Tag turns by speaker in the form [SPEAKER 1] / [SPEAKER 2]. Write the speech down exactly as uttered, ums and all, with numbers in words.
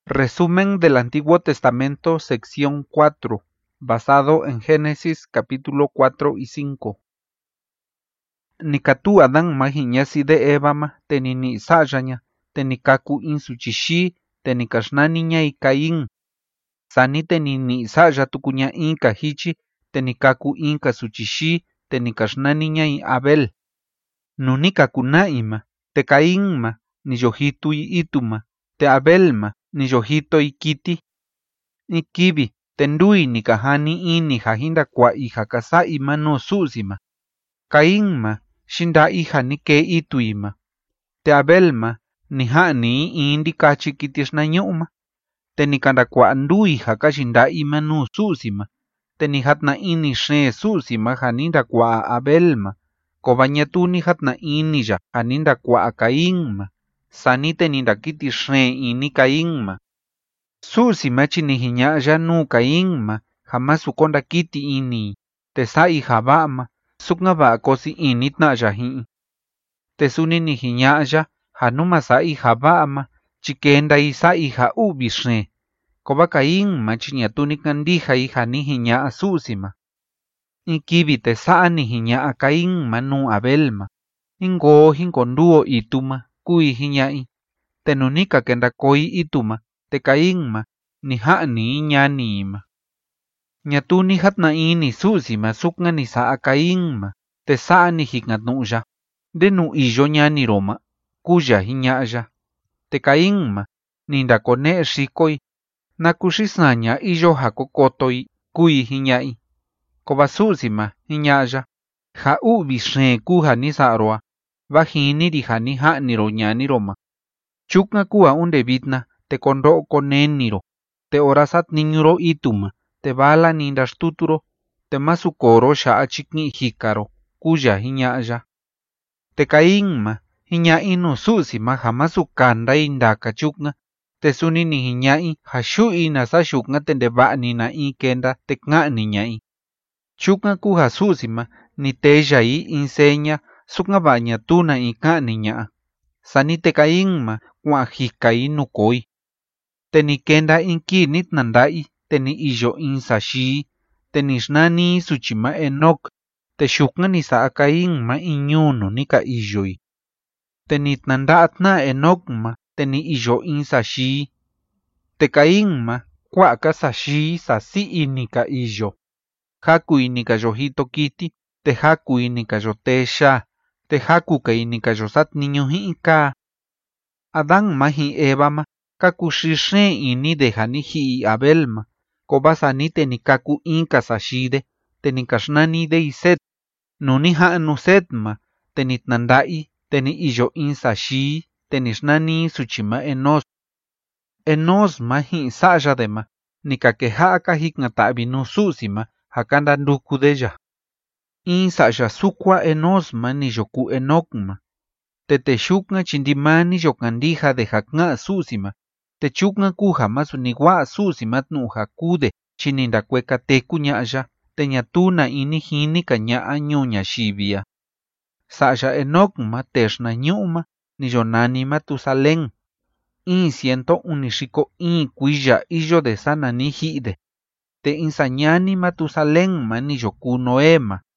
[SPEAKER 1] Resumen del Antiguo Testamento, sección cuatro, basado en Génesis capítulo cuatro y cinco. Nikatu Adán mahiñasi de Evama, tenini sayaña, tenikaku insuchishi, tenikashnaniña y Caín. Sani tenini saya tukuña inka hichi, tenikaku inka suchishi, tenikashnaniña y Abel. Nunika kunaima, te Caínma, ni yohitui ituma, te Abelma, ni yohito y kiti. Ni kibi, tendui ni kahani ini hahinda kwa iha kasa ima no susima. Caínma, shinda iha ni ke ituima. Te Abelma, ni hani indi kachi kitishna nyuma. Te ni kanda kwa ndu iha kashinda ima no susima. Te ni hatna ini shne susima haninda kwa Abelma. Kobanyatu ni hatna ini ja haninda kwa Caínma. Sanite ninda kiti shne ini Caínma. Susima chini hiñaya nu Caínma, jamás sukonda kiti ini, te sa iha ba'ma, suknga ba kosi ini tna jahi. Te suni ni hiñaya, hanuma sa iha ba'ma, chikenda isa iha ubi shne. Koba Caínma chiñatu ni kandija iha ni hiña susima. Ikibi te sa ni hiña Caínma nu Abelma. Ingo hinkonduo ituma, kui hiñai. Te nunika kenda koi ituma. Te Caínma, ni hani ñanima. Ñatu ni hatna ini susima suknga ni saa Caínma, te saa ni hiknatnuya. De nu iyo ñani roma, kuya hiñaya. Te Caínma, ni ndakone shikoi, nakushisaña iyo hakokotoi, kui hiñai. Koba susima hiñaya, ha ubi shne kuha ni saroa, vahini riha ni haniro ñani roma. Chukna kua unde vitna, te kondo koneniro, te orasat niñuro ituma, te bala nindastuturo, te masukoro sha chikni hikaro, kuya hiñaya. Te Caínma, hiñai no susima hamasukanda indaka chukna, te suni ni hiñai hashui nasa shukna tende ba'ni na ikenda te nga'ni ñai. Chukna kuha susima, ni teja i inseña, sukna baña tuna i nga'ni ña. Sani te Caínma, kwa hikai nukoi. Teni kenda inki nitnandai, teni iyo insashi, teni shnani suchima Enok, te shukna ni sa Caínma iñuno nika iyoi. Teni tnandaatna Enokma, teni iyo insashi. Te Caínma, kwa kasashi sasi inika iyo. Haku inika yohito kiti, te haku inika yotesha, te haku ka inika yosat niño hiika. Adán mahi Evama, kaku shishne ini dejani hi Abelma, kobasani tenikaku inka sashide, tenikashnani de iset, nuni ha'nu setma, tenitnandai, teni iyo insashi, tenishnani suchima Enos. Enos mahi saya dema, nikakehaaka hiknatabi no susima, hakanda nduku deya. Insaya sukwa Enosma ni yoku Enokma. Te te shukna chindimani yokandija de hakna susima, te chukna kuja masu niwa susima tnu hakude, chininda kweka teku ñaya, te ñatuna ini hini kaña ñuña shibia. Saya Enokma teshna ñuma, ni yonani Matusalén. In ciento unishiko in kuya iyo de sana ni hide. Te insañani Matusalén ma ni yoku Noema.